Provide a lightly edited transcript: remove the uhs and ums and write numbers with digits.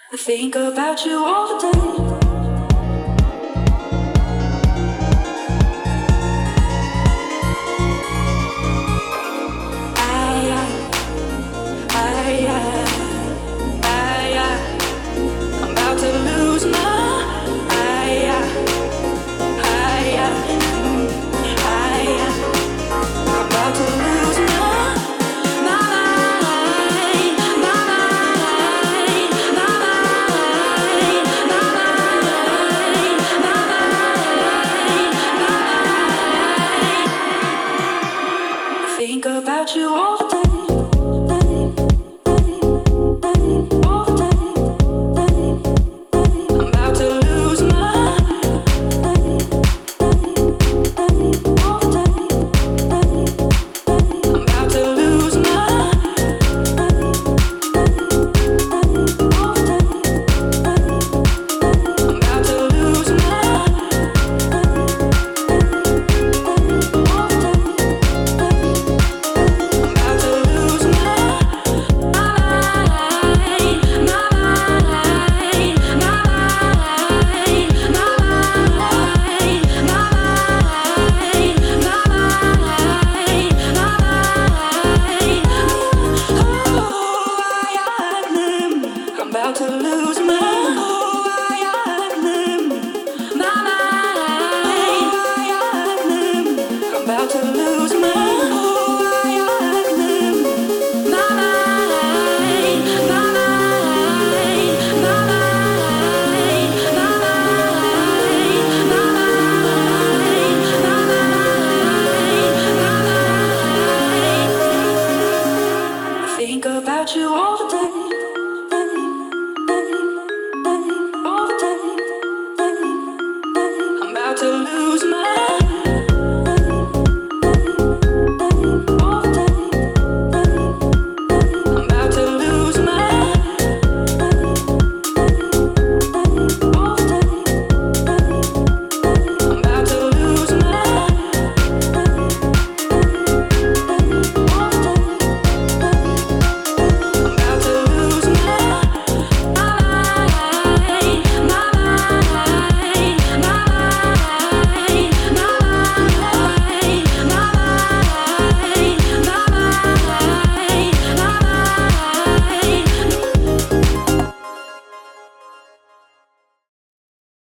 I think about you all the time. I'm about to lose my I'm about to lose my mind, my mind, my mind, my mind, my mind. Think about you all the time. About to lose my